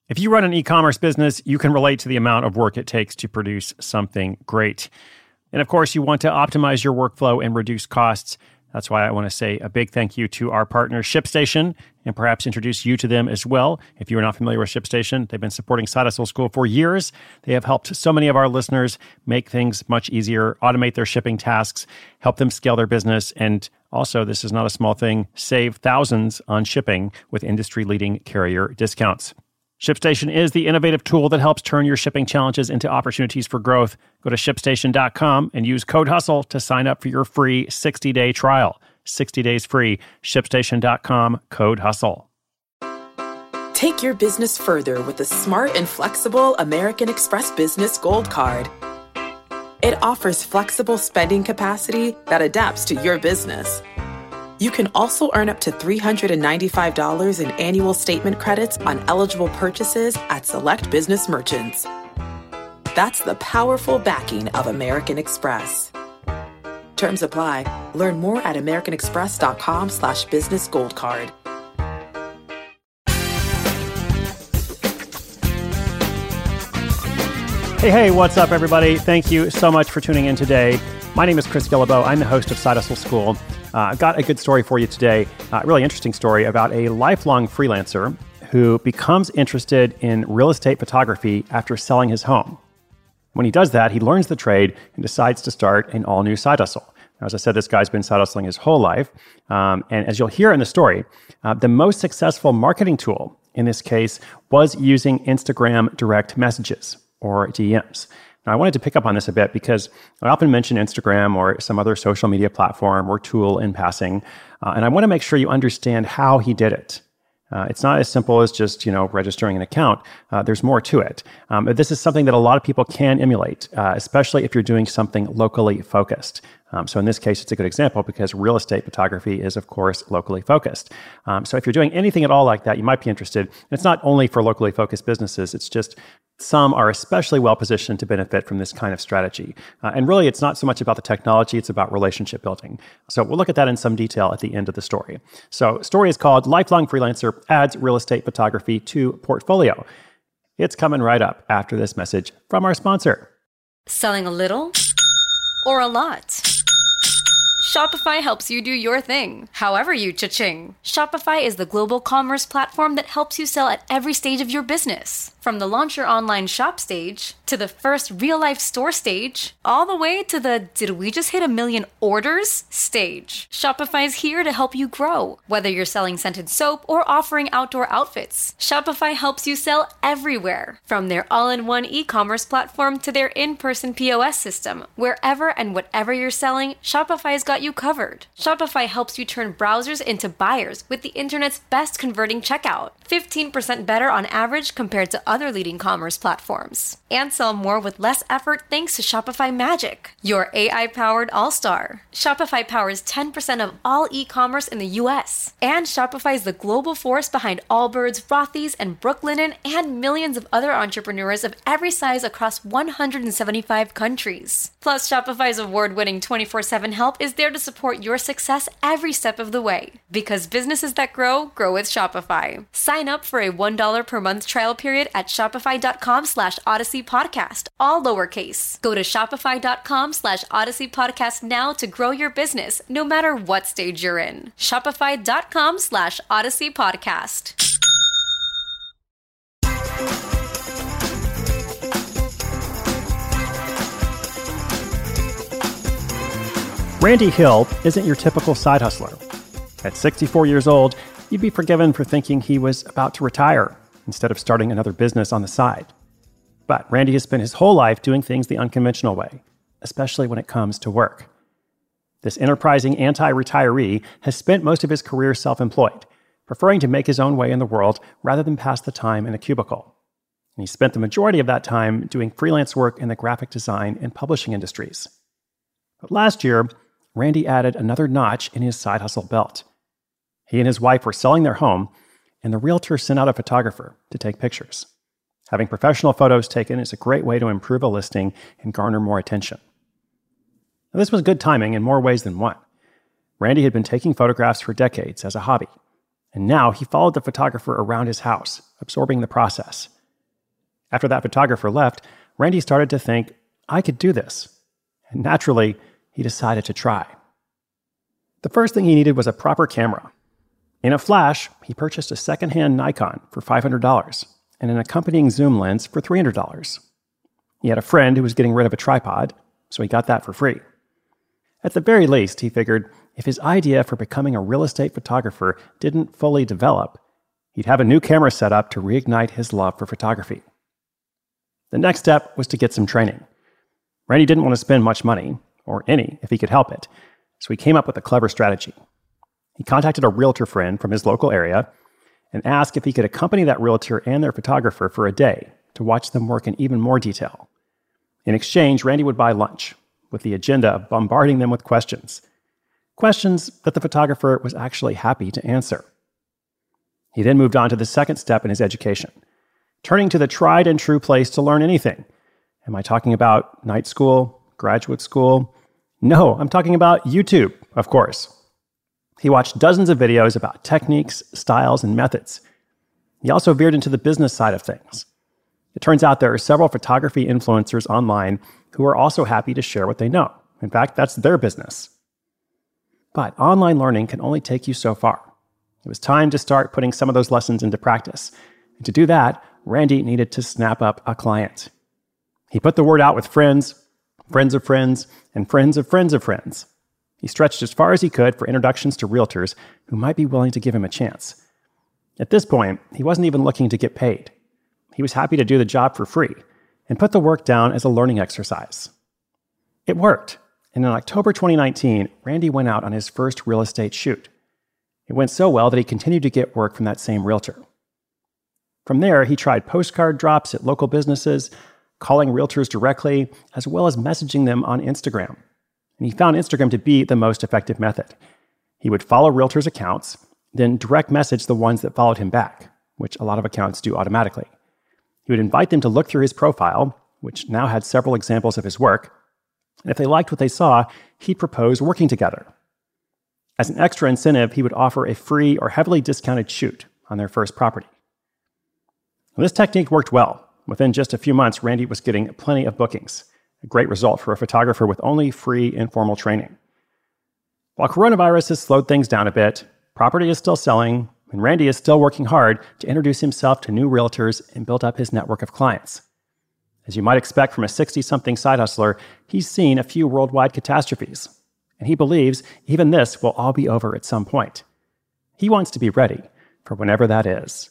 If you run an e-commerce business, you can relate to the amount of work it takes to produce something great. And of course, you want to optimize your workflow and reduce costs. That's why I want to say a big thank you to our partner, ShipStation, and perhaps introduce you to them as well. If you are not familiar with ShipStation, they've been supporting Side Hustle School for years. They have helped so many of our listeners make things much easier, automate their shipping tasks, help them scale their business, and also, this is not a small thing, save thousands on shipping with industry-leading carrier discounts. ShipStation is the innovative tool that helps turn your shipping challenges into opportunities for growth. Go to ShipStation.com and use code HUSTLE to sign up for your free 60-day trial. 60 days free. ShipStation.com, code HUSTLE. Take your business further with the smart and flexible American Express Business Gold Card. It offers flexible spending capacity that adapts to your business. You can also earn up to $395 in annual statement credits on eligible purchases at select business merchants. That's the powerful backing of American Express. Terms apply. Learn more at americanexpress.com/businessgoldcard. Hey, what's up, everybody? Thank you so much for tuning in today. My name is Chris Guillebeau. I'm the host of Side Hustle School. I've got a good story for you today, a really interesting story about a lifelong freelancer who becomes interested in real estate photography after selling his home. When he does that, he learns the trade and decides to start an all-new side hustle. Now, as I said, this guy's been side hustling his whole life. And as you'll hear in the story, the most successful marketing tool in this case was using Instagram direct messages, or DMs. Now, I wanted to pick up on this a bit because I often mention Instagram or some other social media platform or tool in passing, and I want to make sure you understand how he did it. It's not as simple as just, registering an account. There's more to it. This is something that a lot of people can emulate, especially if you're doing something locally focused. So in this case, it's a good example because real estate photography is, of course, locally focused. So if you're doing anything at all like that, you might be interested. And it's not only for locally focused businesses. It's just some are especially well positioned to benefit from this kind of strategy. And really, it's not so much about the technology, it's about relationship building. So we'll look at that in some detail at the end of the story. So story is called Lifelong Freelancer Adds Real Estate Photography to Portfolio. It's coming right up after this message from our sponsor. Selling a little or a lot? Shopify helps you do your thing, however you cha-ching. Shopify is the global commerce platform that helps you sell at every stage of your business. From the launch your online shop stage, to the first real-life store stage, all the way to the did we just hit 1 million orders stage. Shopify's here to help you grow. Whether you're selling scented soap or offering outdoor outfits, Shopify helps you sell everywhere. From their all-in-one e-commerce platform to their in-person POS system, wherever and whatever you're selling, Shopify's got you covered. Shopify helps you turn browsers into buyers with the internet's best converting checkout. 15% better on average compared to other leading commerce platforms. And sell more with less effort thanks to Shopify Magic, your AI-powered all-star. Shopify powers 10% of all e-commerce in the US. And Shopify is the global force behind Allbirds, Rothy's, and Brooklinen, and millions of other entrepreneurs of every size across 175 countries. Plus, Shopify's award-winning 24/7 help is there to support your success every step of the way. Because businesses that grow, grow with Shopify. Sign up for a $1 per month trial period at shopify.com/Odyssey Podcast, all lowercase. Go to shopify.com/Odyssey Podcast now to grow your business, no matter what stage you're in. Shopify.com/Odyssey Podcast. Randy Hill isn't your typical side hustler. At 64 years old, you'd be forgiven for thinking he was about to retire instead of starting another business on the side. But Randy has spent his whole life doing things the unconventional way, especially when it comes to work. This enterprising anti-retiree has spent most of his career self-employed, preferring to make his own way in the world rather than pass the time in a cubicle. And he spent the majority of that time doing freelance work in the graphic design and publishing industries. But last year, Randy added another notch in his side hustle belt. He and his wife were selling their home, and the realtor sent out a photographer to take pictures. Having professional photos taken is a great way to improve a listing and garner more attention. Now, this was good timing in more ways than one. Randy had been taking photographs for decades as a hobby, and now he followed the photographer around his house, absorbing the process. After that photographer left, Randy started to think, I could do this. And naturally, he decided to try. The first thing he needed was a proper camera. In a flash, he purchased a secondhand Nikon for $500 and an accompanying zoom lens for $300. He had a friend who was getting rid of a tripod, so he got that for free. At the very least, he figured if his idea for becoming a real estate photographer didn't fully develop, he'd have a new camera set up to reignite his love for photography. The next step was to get some training. Randy didn't want to spend much money, or any if he could help it, so he came up with a clever strategy. He contacted a realtor friend from his local area and asked if he could accompany that realtor and their photographer for a day to watch them work in even more detail. In exchange, Randy would buy lunch, with the agenda of bombarding them with questions. Questions that the photographer was actually happy to answer. He then moved on to the second step in his education, turning to the tried and true place to learn anything. Am I talking about night school, graduate school? No, I'm talking about YouTube, of course. He watched dozens of videos about techniques, styles, and methods. He also veered into the business side of things. It turns out there are several photography influencers online who are also happy to share what they know. In fact, that's their business. But online learning can only take you so far. It was time to start putting some of those lessons into practice. And to do that, Randy needed to snap up a client. He put the word out with friends, friends of friends, and friends of friends of friends. He stretched as far as he could for introductions to realtors who might be willing to give him a chance. At this point, he wasn't even looking to get paid. He was happy to do the job for free and put the work down as a learning exercise. It worked, and in October 2019, Randy went out on his first real estate shoot. It went so well that he continued to get work from that same realtor. From there, he tried postcard drops at local businesses, calling realtors directly, as well as messaging them on Instagram. And he found Instagram to be the most effective method. He would follow realtors' accounts, then direct message the ones that followed him back, which a lot of accounts do automatically. He would invite them to look through his profile, which now had several examples of his work, and if they liked what they saw, he'd propose working together. As an extra incentive, he would offer a free or heavily discounted shoot on their first property. And this technique worked well. Within just a few months, Randy was getting plenty of bookings, a great result for a photographer with only free informal training. While coronavirus has slowed things down a bit, property is still selling, and Randy is still working hard to introduce himself to new realtors and build up his network of clients. As you might expect from a 60-something side hustler, he's seen a few worldwide catastrophes, and he believes even this will all be over at some point. He wants to be ready for whenever that is.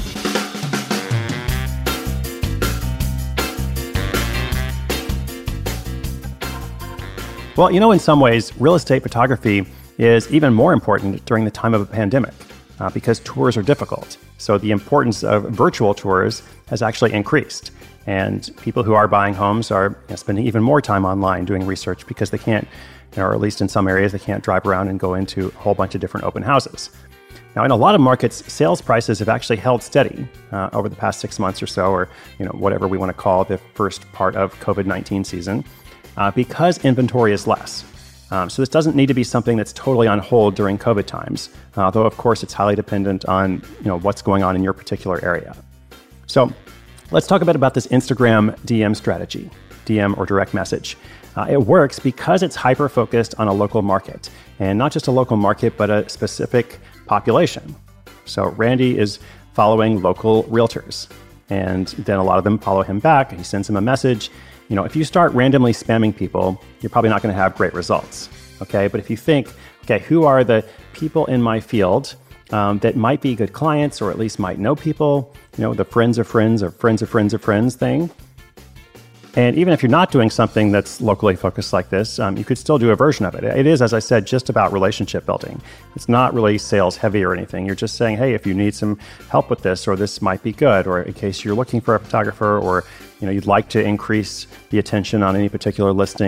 Well, in some ways, real estate photography is even more important during the time of a pandemic because tours are difficult. So the importance of virtual tours has actually increased. And people who are buying homes are spending even more time online doing research because they can't, or at least in some areas, they can't drive around and go into a whole bunch of different open houses. Now, in a lot of markets, sales prices have actually held steady over the past 6 months or so, or whatever we want to call the first part of COVID-19 season, because inventory is less. So this doesn't need to be something that's totally on hold during COVID times, though of course it's highly dependent on what's going on in your particular area. So let's talk a bit about this Instagram DM strategy, DM or direct message. It works because it's hyper-focused on a local market, and not just a local market, but a specific population. So Randy is following local realtors, and then a lot of them follow him back. He sends him a message. If you start randomly spamming people, you're probably not going to have great results, okay? But if you think, okay, who are the people in my field that might be good clients or at least might know people, the friends of friends or friends of friends of friends thing. And even if you're not doing something that's locally focused like this, you could still do a version of it. It is, as I said, just about relationship building. It's not really sales heavy or anything. You're just saying, hey, if you need some help with this, or this might be good, or in case you're looking for a photographer, or you'd like to increase the attention on any particular listing,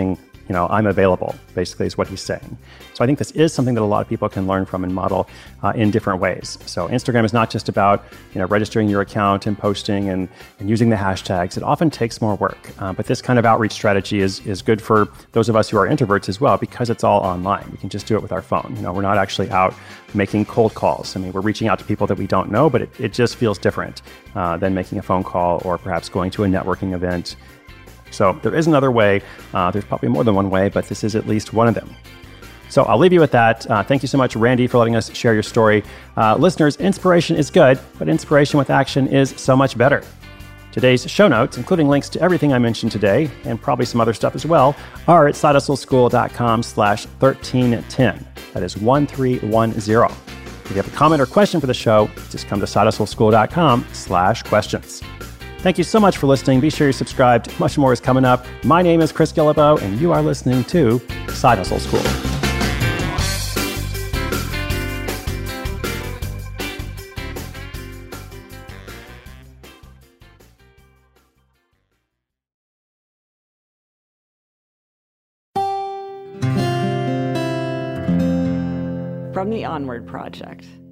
I'm available, basically is what he's saying. So I think this is something that a lot of people can learn from and model in different ways. So Instagram is not just about, registering your account and posting and using the hashtags. It often takes more work. But this kind of outreach strategy is good for those of us who are introverts as well, because it's all online. We can just do it with our phone. We're not actually out making cold calls. We're reaching out to people that we don't know, but it just feels different than making a phone call or perhaps going to a networking event. So there is another way. There's probably more than one way, but this is at least one of them. So I'll leave you with that. Thank you so much, Randy, for letting us share your story. Listeners, inspiration is good, but inspiration with action is so much better. Today's show notes, including links to everything I mentioned today, and probably some other stuff as well, are at sidehustleschool.com/1310. That is 1310. If you have a comment or question for the show, just come to sidehustleschool.com/questions. Thank you so much for listening. Be sure you're subscribed. Much more is coming up. My name is Chris Guillebeau, and you are listening to Side Hustle School. From the Onward Project.